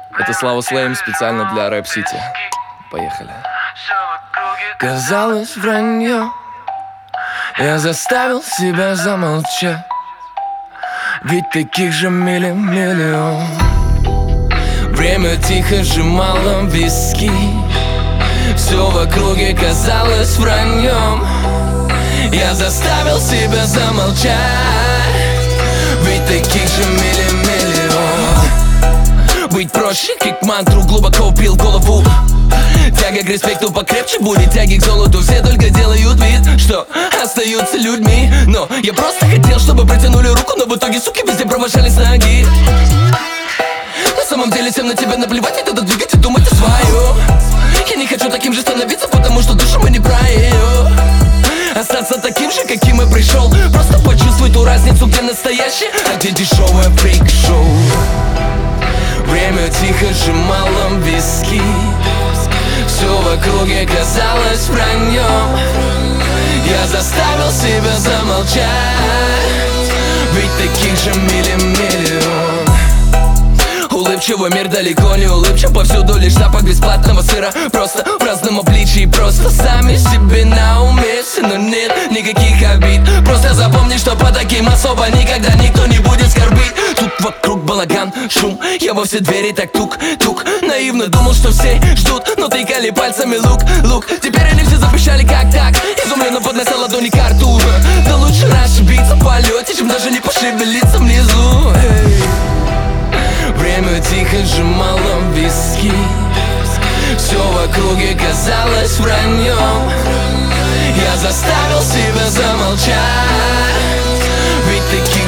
Это Слава Слейм специально для Рэп Сити. Поехали. Казалось вранье, я заставил себя замолчать, ведь таких же миллион. Время тихо сжимало виски, все в округе казалось враньем. Я заставил себя замолчать, ведь таких же миллион. Быть проще, как мантру глубоко вбил голову. Тяга к респекту покрепче будет тяги к золоту. Все только делают вид, что остаются людьми, но я просто хотел, чтобы протянули руку, но в итоге, суки, везде провожались ноги. На самом деле всем на тебя наплевать, и надо двигать и думать о своем. Я не хочу таким же становиться, потому что душу мы не про ее. Остаться таким же, каким и пришел. Просто почувствуй ту разницу, где настоящее, а где дешевое фрик-шоу. Время тихо сжимало виски, все в округе казалось враньем. Я заставил себя замолчать, ведь таких же миллион. Улыбчивый мир далеко не улыбчив, повсюду лишь запах бесплатного сыра. Просто в разном обличии, просто сами себе на уме. Но нет никаких обид, просто запомни, что по таким особо никогда никто не будет скорбить. Тут вокруг балаган, шум, я во все двери так тук-тук. Наивно думал, что все ждут, но тыкали пальцами лук. Теперь они все запищали как так, изумленно поднося ладони к рту. Да лучше расшибиться в полете, чем даже не пошевелиться внизу. Время тихо сжимало виски, все в округе казалось враньем. Я заставил себя замолчать, ведь таких